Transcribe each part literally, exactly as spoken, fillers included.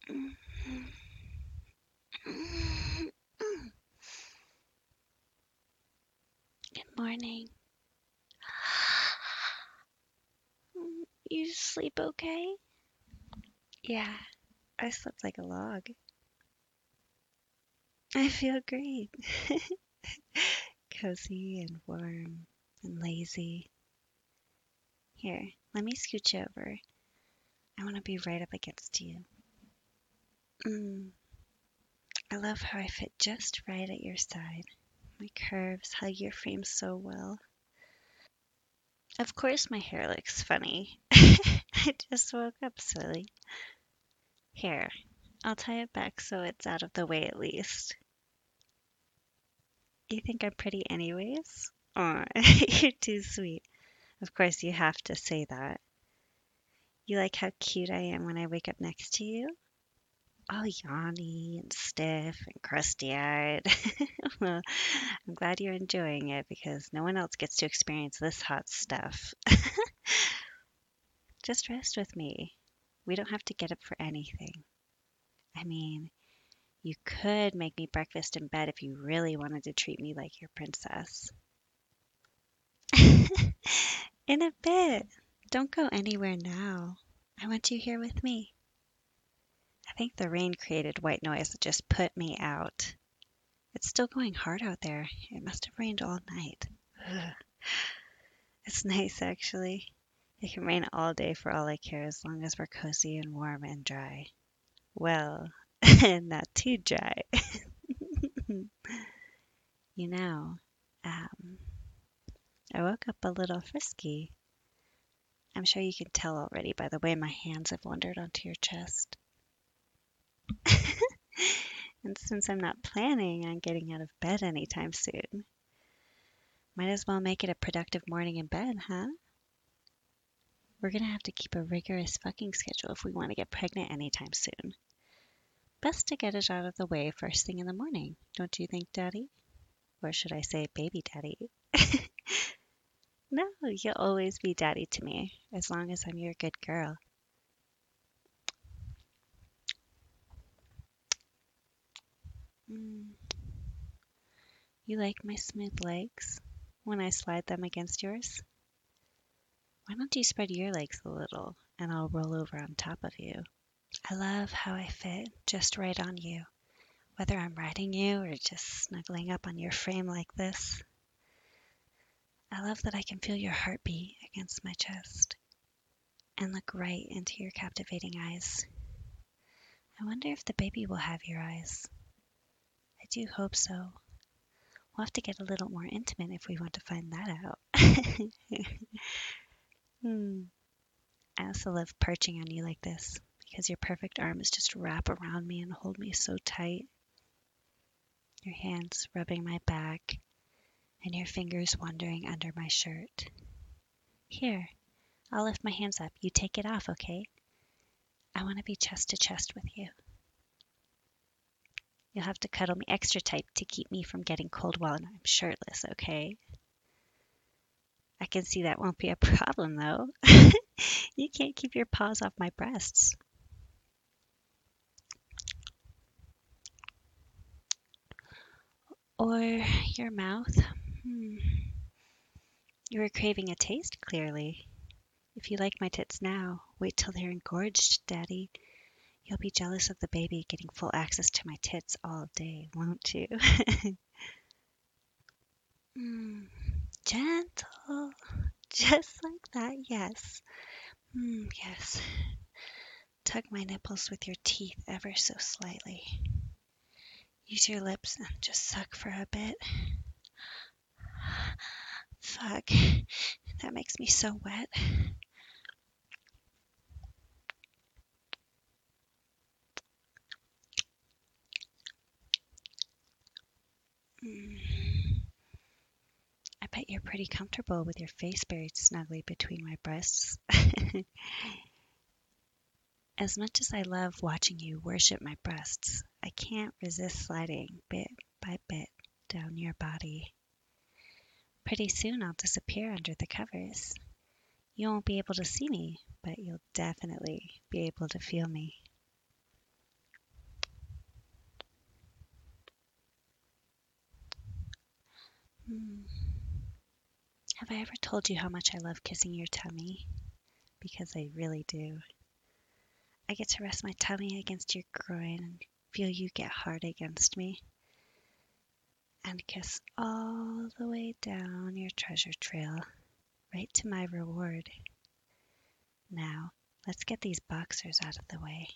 Good morning. You sleep okay? Yeah, I slept like a log. I feel great. Cozy and warm and lazy. Here, let me scooch over. I want to be right up against you. Mm, I love how I fit just right at your side. My curves hug your frame so well. Of course, my hair looks funny. I just woke up, silly. Here, I'll tie it back so it's out of the way at least. You think I'm pretty anyways? Aw, you're too sweet. Of course, you have to say that. You like how cute I am when I wake up next to you? All yawny and stiff and crusty-eyed. Well, I'm glad you're enjoying it because no one else gets to experience this hot stuff. Just rest with me. We don't have to get up for anything. I mean, you could make me breakfast in bed if you really wanted to treat me like your princess. In a bit. Don't go anywhere now. I want you here with me. I think the rain created white noise that just put me out. It's still going hard out there. It must have rained all night. Ugh. It's nice, actually. It can rain all day for all I care as long as we're cozy and warm and dry. Well, not too dry. You know, um, I woke up a little frisky. I'm sure you can tell already by the way my hands have wandered onto your chest. And since I'm not planning on getting out of bed anytime soon, might as well make it a productive morning in bed, huh? We're gonna have to keep a rigorous fucking schedule if we want to get pregnant anytime soon. Best to get it out of the way first thing in the morning, don't you think, Daddy? Or should I say baby daddy? No, you'll always be daddy to me, as long as I'm your good girl. Mm. You like my smooth legs when I slide them against yours? Why don't you spread your legs a little and I'll roll over on top of you? I love how I fit just right on you, whether I'm riding you or just snuggling up on your frame like this. I love that I can feel your heartbeat against my chest and look right into your captivating eyes. I wonder if the baby will have your eyes. I do hope so. We'll have to get a little more intimate if we want to find that out. hmm. I also love perching on you like this because your perfect arms just wrap around me and hold me so tight. Your hands rubbing my back and your fingers wandering under my shirt. Here, I'll lift my hands up. You take it off, okay? I want to be chest to chest with you. You'll have to cuddle me extra tight to keep me from getting cold while I'm shirtless, okay? I can see that won't be a problem, though. You can't keep your paws off my breasts. Or your mouth. Hmm. You were craving a taste, clearly. If you like my tits now, wait till they're engorged, Daddy. You'll be jealous of the baby getting full access to my tits all day, won't you? mm. Gentle. Just like that, yes. Mm, yes. Tug my nipples with your teeth ever so slightly. Use your lips and just suck for a bit. Fuck. That makes me so wet. Mm. I bet you're pretty comfortable with your face buried snugly between my breasts. As much as I love watching you worship my breasts, I can't resist sliding bit by bit down your body. Pretty soon I'll disappear under the covers. You won't be able to see me, but you'll definitely be able to feel me. Hmm. Have I ever told you how much I love kissing your tummy? Because I really do. I get to rest my tummy against your groin and feel you get hard against me, and kiss all the way down your treasure trail, right to my reward. Now, let's get these boxers out of the way.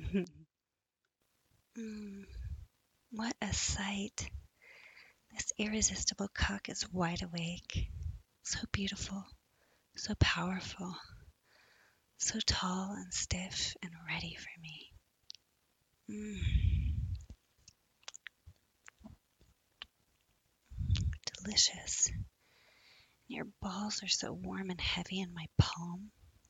mm, what a sight! This irresistible cock is wide awake, so beautiful, so powerful, so tall and stiff and ready for me. Mm, delicious. Your balls are so warm and heavy in my palm.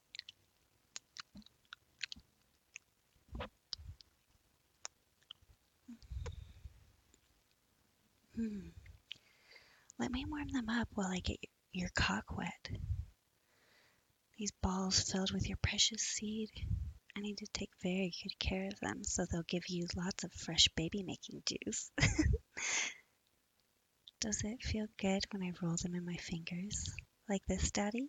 Hmm. Let me warm them up while I get your cock wet. These balls filled with your precious seed. I need to take very good care of them so they'll give you lots of fresh baby-making juice. Does it feel good when I roll them in my fingers? Like this, Daddy?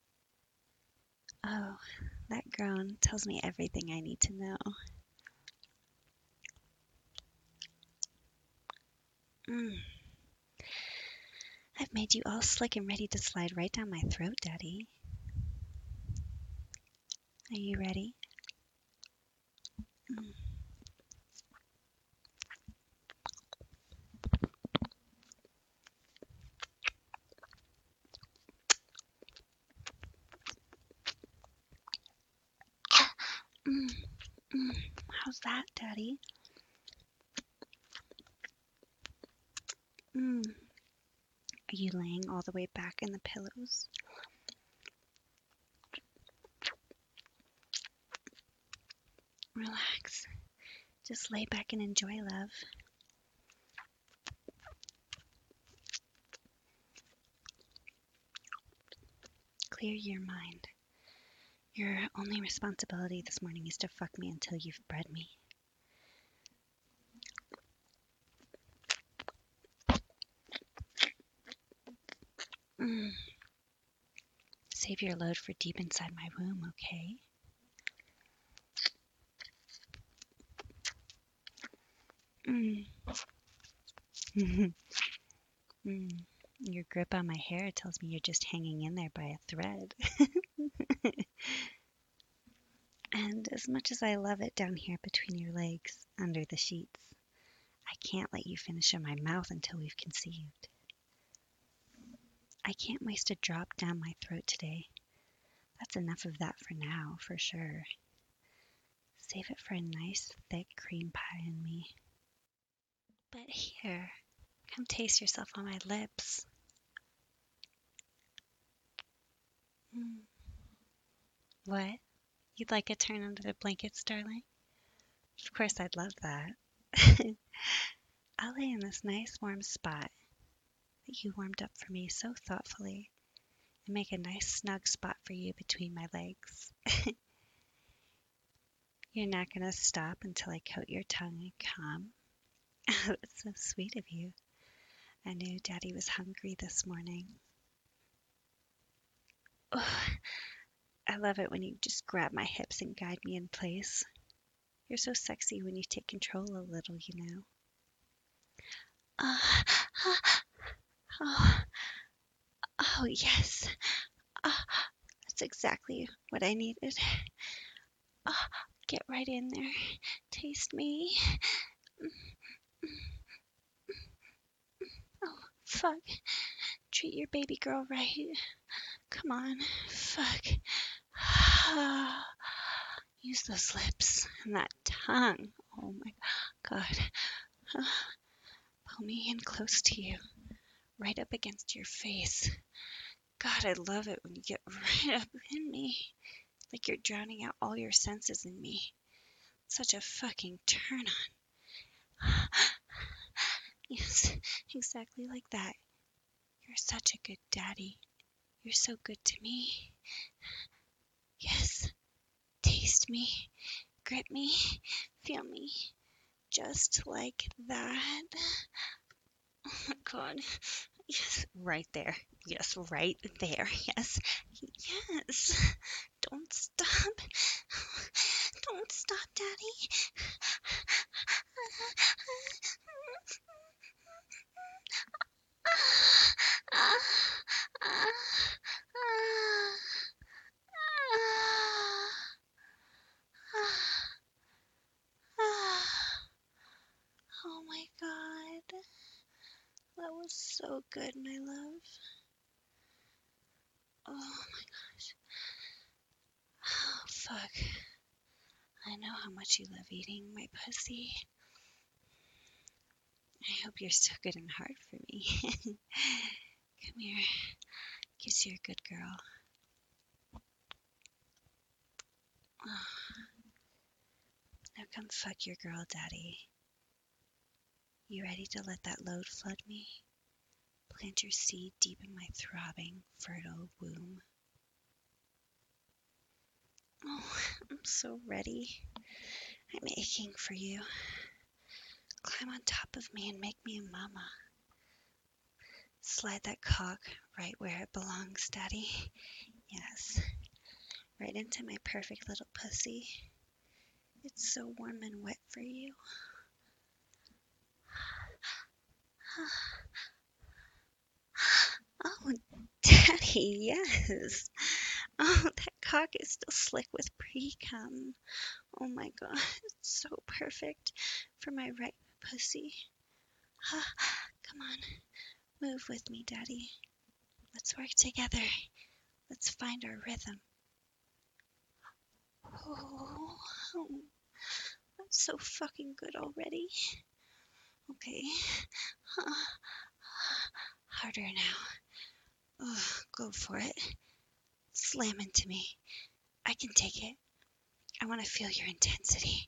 Oh, that groan tells me everything I need to know. Mm. I've made you all slick and ready to slide right down my throat, Daddy. Are you ready? Mm. Mm. Mm. How's that, Daddy? Mm. Are you laying all the way back in the pillows? Relax. Just lay back and enjoy, love. Clear your mind. Your only responsibility this morning is to fuck me until you've bred me. Mm. Save your load for deep inside my womb, okay? Mm. mm. Your grip on my hair tells me you're just hanging in there by a thread. And as much as I love it down here between your legs, under the sheets, I can't let you finish in my mouth until we've conceived. I can't waste a drop down my throat today. That's enough of that for now, for sure. Save it for a nice, thick cream pie in me. But here, come taste yourself on my lips. Mm. What? You'd like a turn under the blankets, darling? Of course I'd love that. I'll lay in this nice warm spot that you warmed up for me so thoughtfully and make a nice snug spot for you between my legs. You're not going to stop until I coat your tongue and come. Oh, it's so sweet of you. I knew Daddy was hungry this morning. Oh, I love it when you just grab my hips and guide me in place. You're so sexy when you take control a little, you know. Uh, oh, oh, yes. Uh, that's exactly what I needed. Uh, get right in there. Taste me. Oh, fuck. Treat your baby girl right. Come on. Fuck. Use those lips and that tongue. Oh my God. Pull me in close to you. Right up against your face. God, I love it when you get right up in me. Like you're drowning out all your senses in me. Such a fucking turn on. Yes, exactly like that. You're such a good daddy. You're so good to me. Yes, taste me, grip me, feel me, just like that. Oh my God, Yes, right there. Yes, right there. Yes. Yes. Don't stop. Don't stop, Daddy. Oh my God. That was so good, my love. Oh my gosh. Oh, fuck. I know how much you love eating my pussy. I hope you're so good and hard for me. Come here. Kiss your good girl. Oh, now come fuck your girl, Daddy. You ready to let that load flood me? Plant your seed deep in my throbbing, fertile womb. Oh, I'm so ready. I'm aching for you. Climb on top of me and make me a mama. Slide that cock right where it belongs, Daddy. Yes, right into my perfect little pussy. It's so warm and wet for you. Oh, Daddy, yes. Oh, that cock is still slick with pre-cum. Oh my God, it's so perfect for my right pussy. Come on, move with me, Daddy. Let's work together. Let's find our rhythm. Oh, that's so fucking good already. Okay. Harder now. Oh, go for it. Slam into me. I can take it. I want to feel your intensity.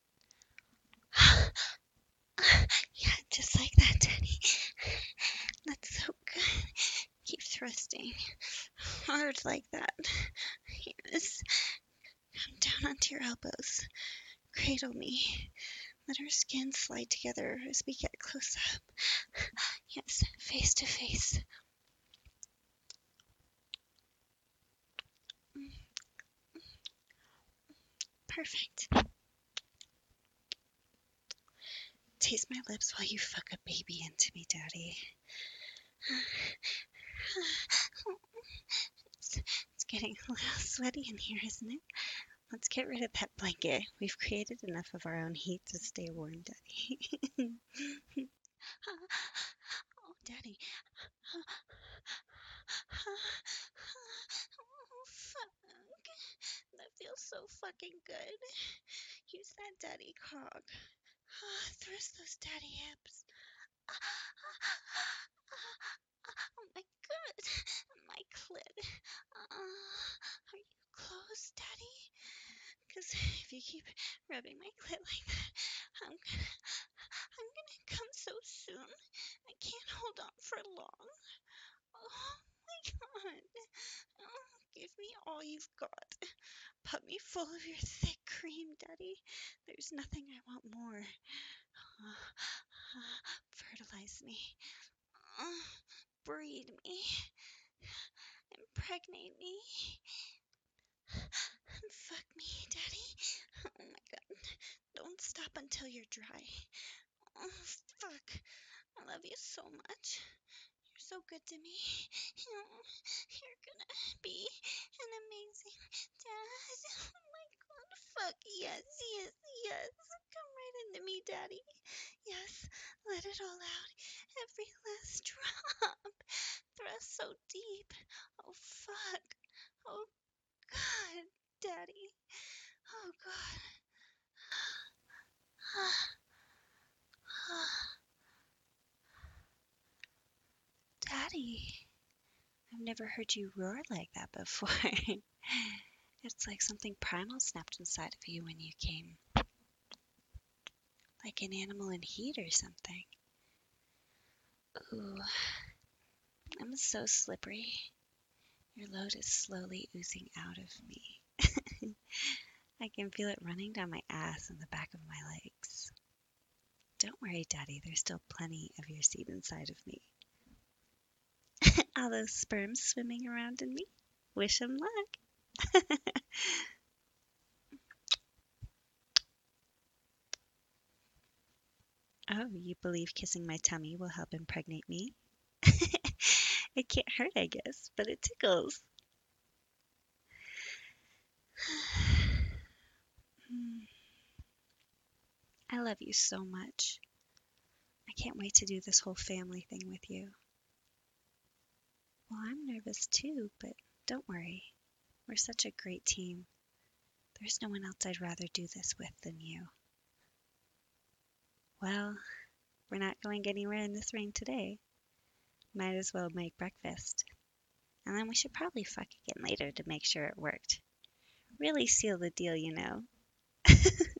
Yeah, just like that, Daddy. That's so good. Keep thrusting. Hard like that. Yes. Come down onto your elbows. Cradle me. Let our skin slide together as we get close up. Yes, face to face. Perfect. Taste my lips while you fuck a baby into me, Daddy. It's, it's getting a little sweaty in here, isn't it? Let's get rid of that blanket. We've created enough of our own heat to stay warm, Daddy. Oh, Daddy. Oh, fuck. That feels so fucking good. Use that daddy cock. Thrust those daddy hips. Oh my God. My clit. Uh, are you close, Daddy? Because if you keep rubbing my clit like that, I'm gonna, I'm gonna come so soon. I can't hold on for long. Oh my God. Oh, give me all you've got. Put me full of your thick cream, Daddy. There's nothing I want more. Uh, uh, fertilize me. Uh, breed me. Impregnate me. Fuck me, Daddy. Oh my God. Don't stop until you're dry. Oh, fuck. I love you so much. You're so good to me. Oh, you're gonna be an amazing dad. Oh my God. Fuck. Yes, yes, yes. Come right into me, Daddy. Yes. Let it all out. Every last drop. Thrust so deep. Oh, fuck. Oh, God. Daddy. Oh, God. Daddy, I've never heard you roar like that before. It's like something primal snapped inside of you when you came. Like an animal in heat or something. Ooh, I'm so slippery. Your load is slowly oozing out of me. I can feel it running down my ass and the back of my legs. Don't worry, Daddy, there's still plenty of your seed inside of me. All those sperms swimming around in me. Wish 'em luck. Oh, you believe kissing my tummy will help impregnate me? It can't hurt, I guess, but it tickles. I love you so much. I can't wait to do this whole family thing with you. Well, I'm nervous too, but don't worry. We're such a great team. There's no one else I'd rather do this with than you. Well, we're not going anywhere in this rain today. Might as well make breakfast. And then we should probably fuck again later to make sure it worked. Really seal the deal, you know.